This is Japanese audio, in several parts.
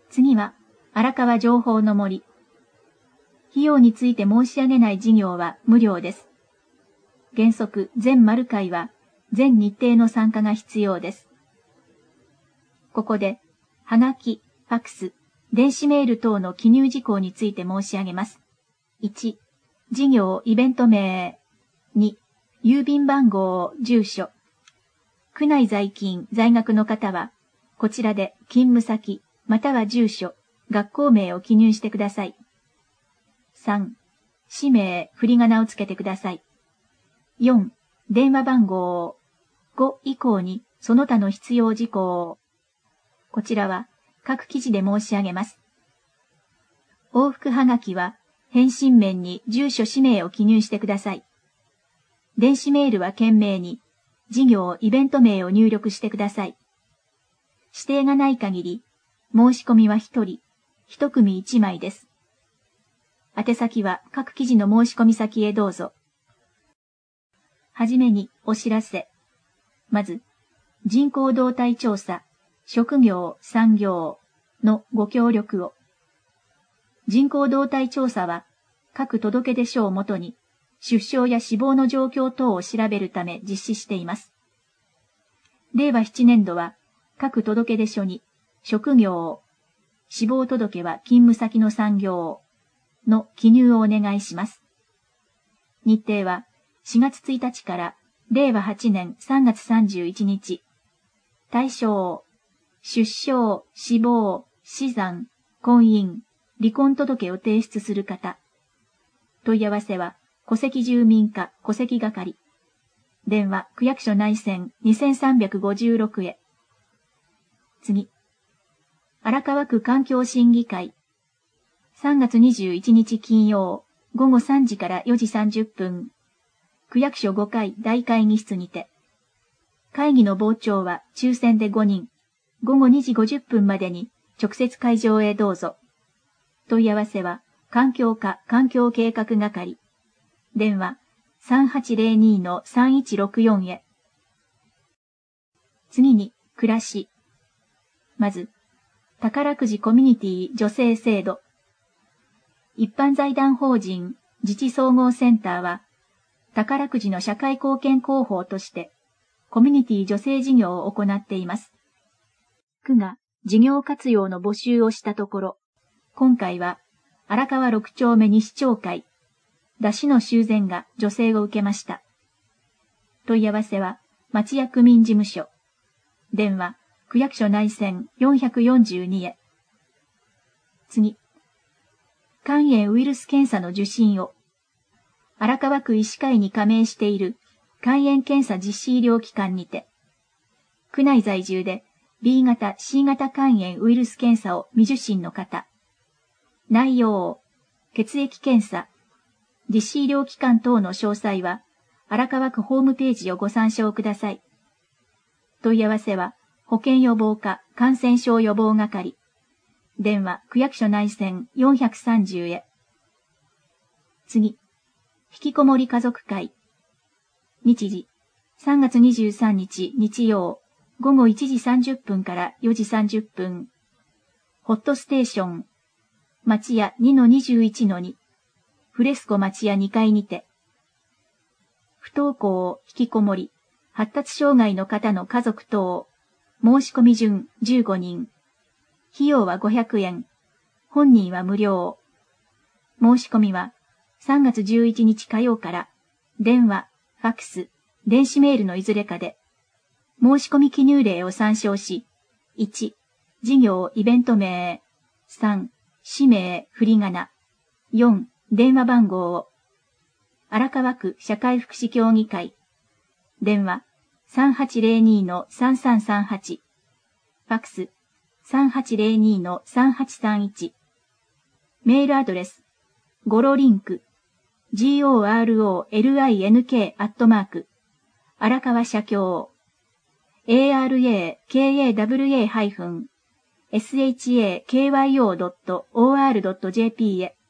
次は、荒川情報の森。費用について申し上げない事業は無料です。原則、全丸会は、全日程の参加が必要です。ここで、はがき、ファクス、電子メール等の記入事項について申し上げます。1、事業イベント名。2、郵便番号、住所。区内在勤、在学の方は、こちらで勤務先、または住所、学校名を記入してください。3、氏名、振り仮名をつけてください。4、電話番号。5以降にその他の必要事項。こちらは各記事で申し上げます。往復はがきは返信面に住所氏名を記入してください。電子メールは件名に事業イベント名を入力してください。指定がない限り申し込みは1人、1組1枚です。宛先は各記事の申し込み先へどうぞ。はじめにお知らせ。まず、人口動態調査、職業、産業のご協力を。人口動態調査は、各届出書をもとに、出生や死亡の状況等を調べるため実施しています。令和7年度は、各届出書に、職業、死亡届は勤務先の産業の記入をお願いします。日程は、4月1日から令和8年3月31日。対象、出生、死亡、死産、婚姻、離婚届を提出する方。問い合わせは、戸籍住民課戸籍係。電話、区役所内線2356へ。次。荒川区環境審議会。3月21日金曜、午後3時から4時30分。区役所5階大会議室にて。会議の傍聴は抽選で5人。午後2時50分までに直接会場へどうぞ。問い合わせは環境課環境計画係。電話 3802-3164 へ。次に、暮らし。まず、宝くじコミュニティ助成制度。一般財団法人自治総合センターは、宝くじの社会貢献広報として、コミュニティ助成事業を行っています。区が事業活用の募集をしたところ、今回は荒川6丁目西町会、出しの修繕が助成を受けました。問い合わせは町屋区民事務所。電話、区役所内線442へ。次。肝炎ウイルス検査の受診を。荒川区医師会に加盟している肝炎検査実施医療機関にて、区内在住で B 型 C 型肝炎ウイルス検査を未受診の方。内容、血液検査、実施医療機関等の詳細は、荒川区ホームページをご参照ください。問い合わせは、保健予防課感染症予防係。電話、区役所内線430へ。次。引きこもり家族会。日時、3月23日日曜、午後1時30分から4時30分。ホットステーション、町屋 2-21-2、フレスコ町屋2階にて。不登校、引きこもり、発達障害の方の家族等、申し込み順15人。費用は500円。本人は無料。申し込みは、3月11日火曜から、電話、ファクス、電子メールのいずれかで、申し込み記入例を参照し、1、事業イベント名、3、氏名、振り仮名、4、電話番号を、荒川区社会福祉協議会、電話、3802-3338、ファクス、3802-3831、メールアドレス、ゴロリンク、gorolink 荒川社協 arakawa-shakyo.or.jp へ。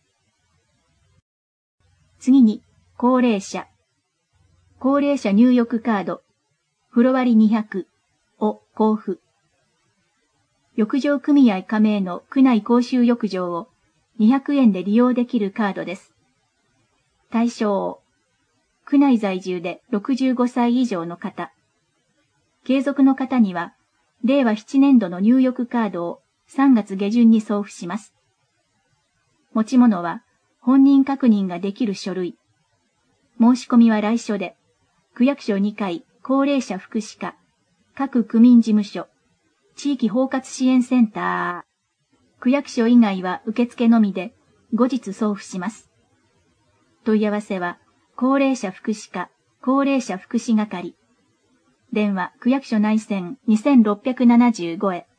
次に、高齢者入浴カード、風呂割200を交付。 浴場組合加盟の区内公衆浴場を200円で利用できるカードです。対象、区内在住で65歳以上の方。継続の方には、令和7年度の入浴カードを3月下旬に送付します。持ち物は、本人確認ができる書類。申し込みは来所で、区役所2階高齢者福祉課、各区民事務所、地域包括支援センター。区役所以外は受付のみで、後日送付します。問い合わせは、高齢者福祉課、高齢者福祉係。電話、区役所内線2675へ。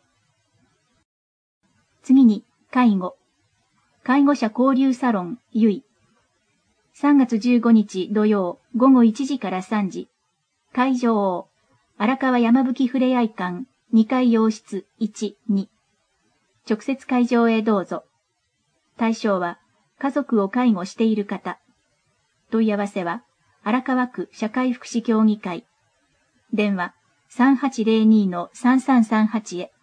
次に、介護。介護者交流サロン、ゆい。3月15日土曜午後1時から3時。会場、荒川山吹ふれあい館、2階洋室1、2。直接会場へどうぞ。対象は、家族を介護している方。問い合わせは、荒川区社会福祉協議会。電話、3802-3338へ。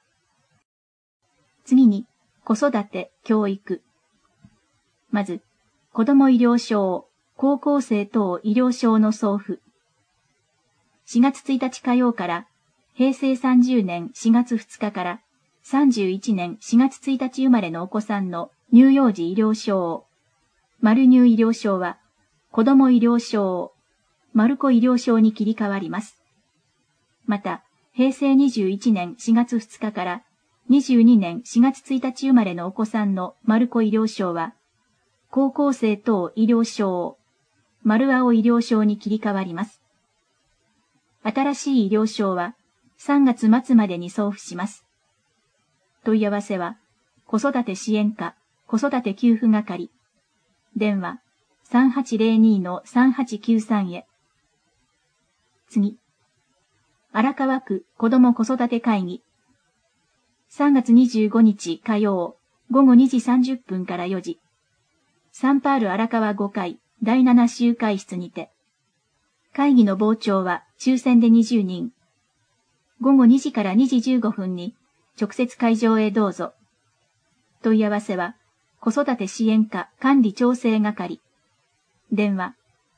次に、子育て、教育。まず、子ども医療証、高校生等医療証の送付。4月1日火曜から、平成30年4月2日から、31年4月1日生まれのお子さんの乳幼児医療証、丸乳医療証は、子ども医療証、丸子医療証に切り替わります。また、平成21年4月2日から、22年4月1日生まれのお子さんの丸子医療証は、高校生等医療証、丸青医療証に切り替わります。新しい医療証は3月末までに送付します。問い合わせは、子育て支援課、子育て給付係。電話、3802-3893へ。次。荒川区子ども子育て会議。3月25日火曜、午後2時30分から4時。サンパール荒川5階第7集会室にて。会議の傍聴は抽選で20人。午後2時から2時15分に直接会場へどうぞ。問い合わせは子育て支援課管理調整係。電話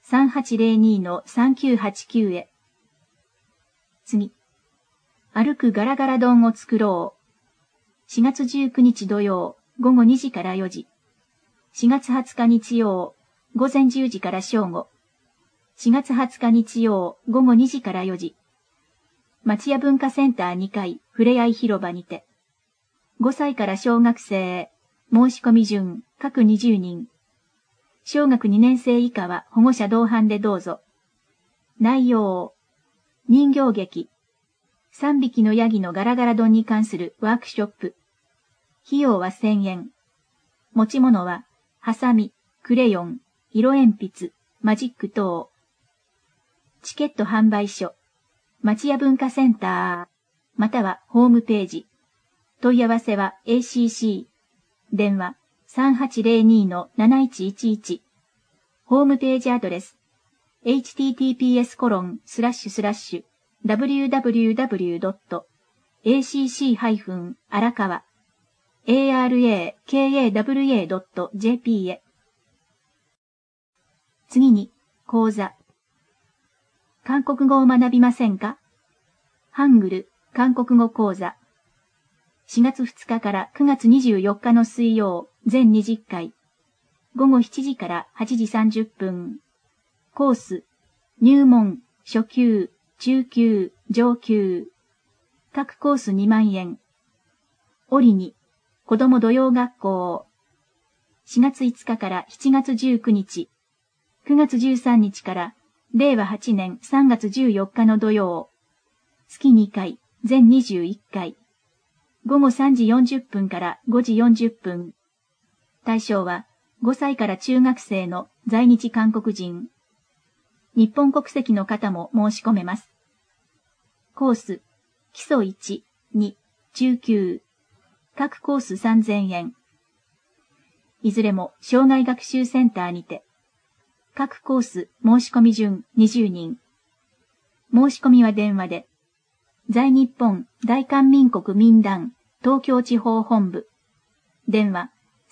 3802-3989へ。次。歩くガラガラ丼を作ろう。4月19日土曜午後2時から4時。4月20日日曜午前10時から正午。4月20日日曜午後2時から4時。町屋文化センター2階ふれあい広場にて。5歳から小学生、申し込み順各20人。小学2年生以下は保護者同伴でどうぞ。内容、人形劇、3匹のヤギのガラガラ丼に関するワークショップ。費用は1000円。持ち物は、ハサミ、クレヨン、色鉛筆、マジック等。チケット販売所、町屋文化センター、またはホームページ。問い合わせは ACC。電話3802-7111。ホームページアドレス。https://www.acc-arakawa.jp へ。次に、講座。韓国語を学びませんか？ハングル、韓国語講座。4月2日から9月24日の水曜、全20回。午後7時から8時30分。コース、入門、初級、中級、上級。各コース2万円。折に、子供土曜学校。4月5日から7月19日。9月13日から令和8年3月14日の土曜。月2回、全21回。午後3時40分から5時40分。対象は5歳から中学生の在日韓国人。日本国籍の方も申し込めます。コース、基礎1、2、中級。各コース3000円。いずれも障害学習センターにて。各コース申し込み順20人。申し込みは電話で。在日本大韓民国民団東京地方本部。電話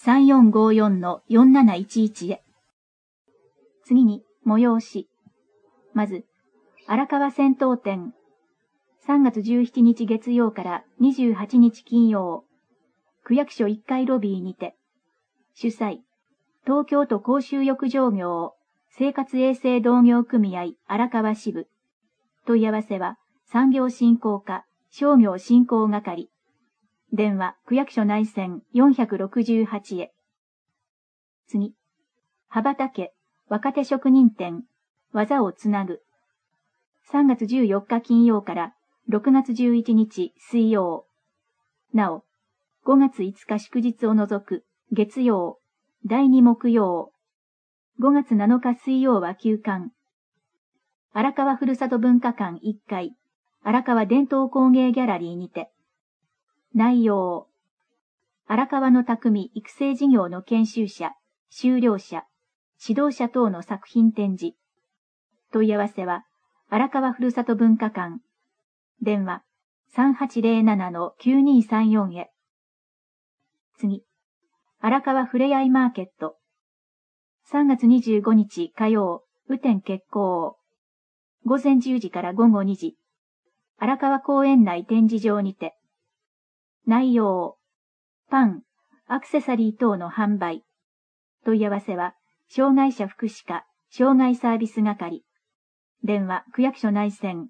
3454-4711へ。次に、催し。まず、荒川戦闘展。3月17日月曜から28日金曜。区役所1階ロビーにて。主催、東京都公衆浴場業生活衛生同業組合荒川支部。問い合わせは、産業振興課、商業振興係。電話、区役所内線468へ。次。羽ばたけ、若手職人展、技をつなぐ。3月14日金曜から6月11日水曜。なお、5月5日祝日を除く月曜、第2木曜。5月7日水曜は休館。荒川ふるさと文化館1階、荒川伝統工芸ギャラリーにて。内容。荒川の匠育成事業の研修者、修了者、指導者等の作品展示。問い合わせは、荒川ふるさと文化館。電話、3807-9234へ。次。荒川ふれあいマーケット。3月25日火曜、雨天決行。午前10時から午後2時。荒川公園内展示場にて。内容。パン、アクセサリー等の販売。問い合わせは、障害者福祉課、障害サービス係。電話、区役所内線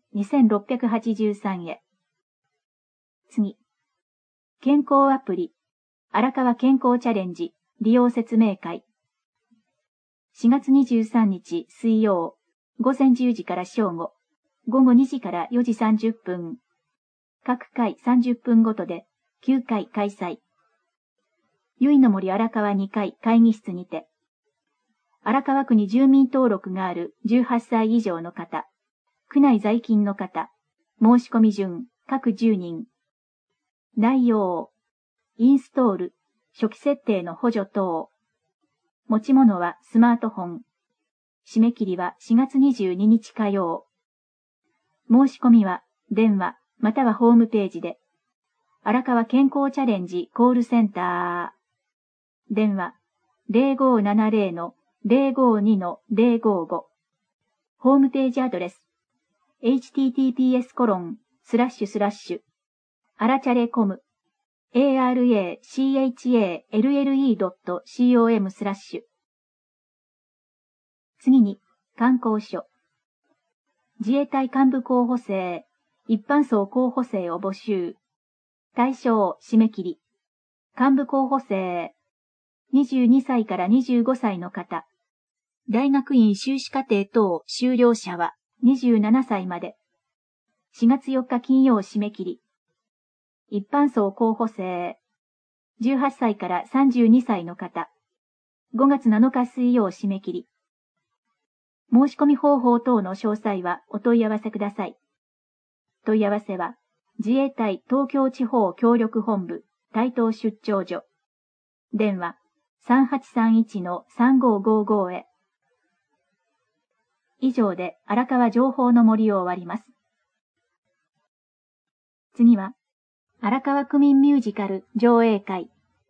2683へ。次。健康アプリ、荒川健康チャレンジ、利用説明会。4月23日水曜、午前10時から正午、午後2時から4時30分。各回30分ごとで9回開催。由比の森荒川2階会議室にて。荒川区に住民登録がある18歳以上の方、区内在勤の方、申し込み順、各10人。内容、インストール、初期設定の補助等。持ち物はスマートフォン。締め切りは4月22日火曜。申し込みは電話またはホームページで。荒川健康チャレンジコールセンター。電話 0570-052-055。ホームページアドレス https:// あらチャレコム arachalle.com/。次に、観光所。自衛隊幹部候補生、一般層候補生を募集。対象、締め切り。幹部候補生。22歳から25歳の方。大学院修士課程等修了者は27歳まで。4月4日金曜締め切り。一般層候補生。18歳から32歳の方。5月7日水曜締め切り。申し込み方法等の詳細はお問い合わせください。問い合わせは、自衛隊東京地方協力本部台東出張所。電話3831-3555へ。以上で荒川情報の森を終わります。次は、荒川区民ミュージカル上映会。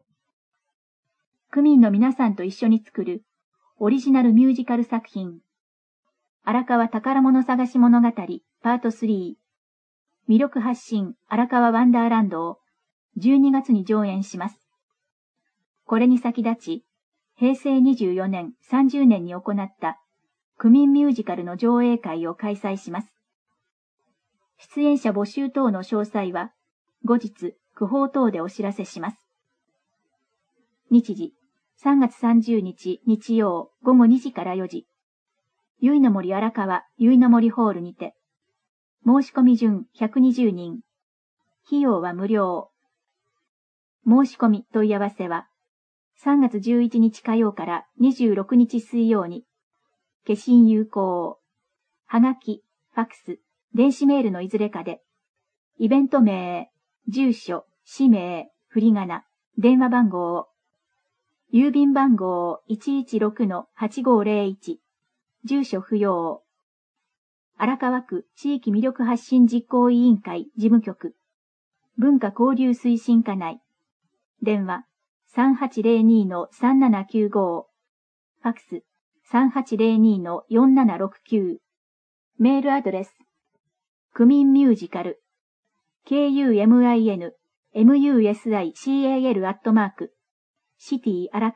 区民の皆さんと一緒に作るオリジナルミュージカル作品。荒川宝物探し物語パート3。魅力発信荒川ワンダーランドを12月に上演します。これに先立ち、平成24年30年に行った区民ミュージカルの上映会を開催します。出演者募集等の詳細は、後日、区報等でお知らせします。日時、3月30日日曜午後2時から4時。由比の森荒川由比の森ホールにて。申し込み順120人。費用は無料。申し込み問い合わせは、3月11日火曜から26日水曜に、消印有効。はがき、ファクス、電子メールのいずれかで、イベント名、住所、氏名、振り仮名、電話番号を、郵便番号 116-8501、住所不要。荒川区地域魅力発信実行委員会事務局。 文化交流推進課内。電話、3802-3795。ファクス、3802-4769。メールアドレス、区民ミュージカル、kuminmusical@city 荒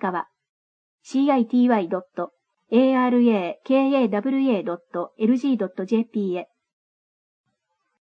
川、city.arakawa.lg.jp へ。